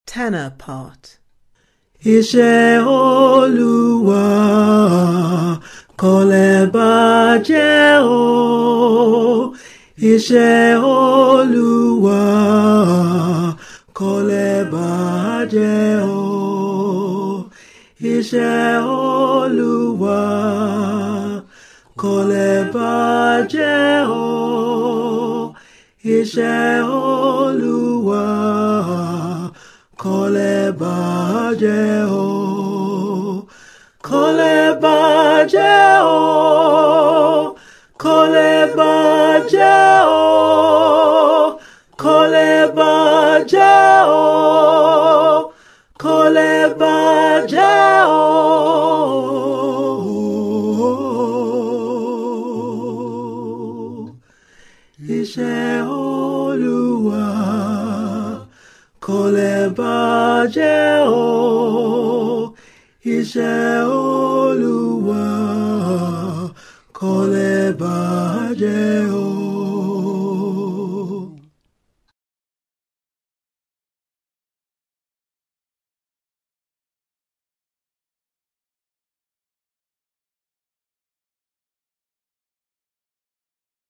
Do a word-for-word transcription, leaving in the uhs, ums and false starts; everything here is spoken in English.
Tenor part. Iṣẹ́ Olúwa kò lè bàjẹ́ o. Iṣẹ́ Olúwa kò lè bàjẹ́ o. Iṣẹ́ Olúwa kò lè bàjẹ́ o. Iṣẹ́ Olúwa kò lè bàjẹ́ o. Kò lè bàjẹ́ o. Kò lè bàjẹ́ o. Kò lè bàjẹ́ o. Kò lè bàjẹ́ o. Iṣẹ́ Olúwa kò lè bàjẹ́ o. Iṣẹ́ Olúwa kò lè bàjẹ́ o.